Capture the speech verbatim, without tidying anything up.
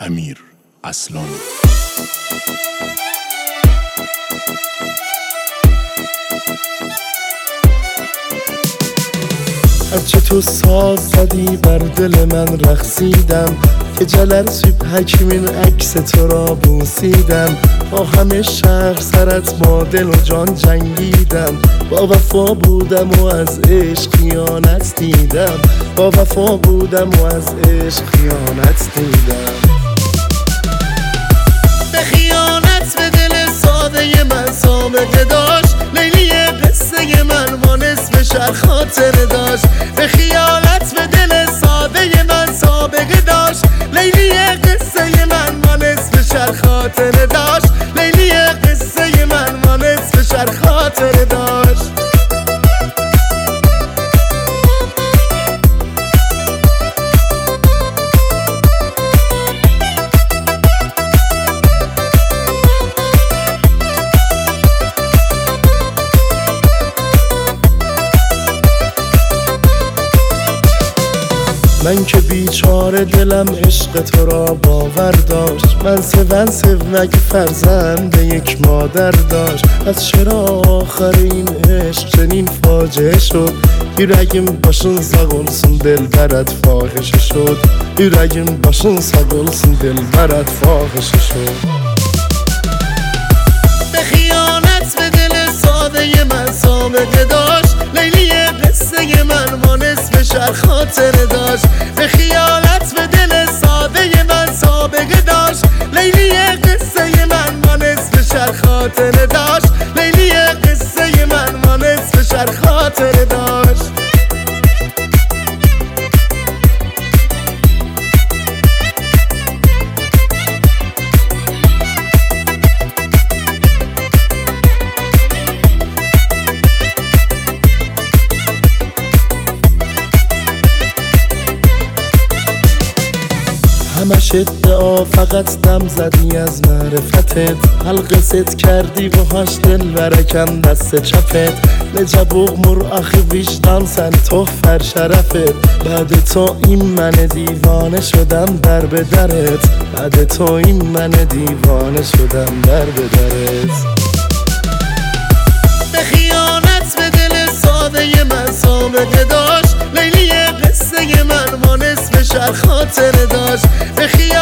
امیر اصلانی. هرچه تو ساز زدی بر دل من رقصیدم، که جلر سوی حکیمین عکس تو را بوسیدم. با همه شهر سرت با دل و جان جنگیدم، با وفا بودم و از عشق خیانت دیدم. با وفا بودم و از عشق خیانت دیدم. به خیانت به دل ساده من سابقه داشت، لیلی قصه من با نصف شهر خاطره داشت. به خیانت به دل ساده من سابقه داشت، لیلی قصه من با نصف شهر خاطره داشت. لیلی قصه من با نصف شهر خاطره داشت. من که بیچاره دلم عشق تو را باور داشت، من سون سونک فرزند یک مادر داشت. از چرا آخر این عشق چنین فاجعه شد؟ yüreğim başın sağ olsun dilbərət fahişə şod. yüreğim başın sağ olsun dilbərət fahişə şod. به خیانت به دل ساده من سابقه داشت، لیلی قصه من با نصف شهر خاطره داشت. به خیانت به دل ساده من سابقه داشت، لیلی قصه من با نصف شهر خاطره داشت. لیلی قصه من با نصف شهر خاطره داشت. همش ادعا فقط دم زدی از معرفتت، حلقه ست کردی و هاش دل برکم دست چپت. نجا بغمر آخی ویجدان سن تو فر شرفت. بعد تو این من دیوانه شدم در به درت. بعد تو این من دیوانه شدم در به درت. به خیانت به دل ساده من سابقه داشت، لیلی قصه من با نصف شهر خاطره داشت. به خیانت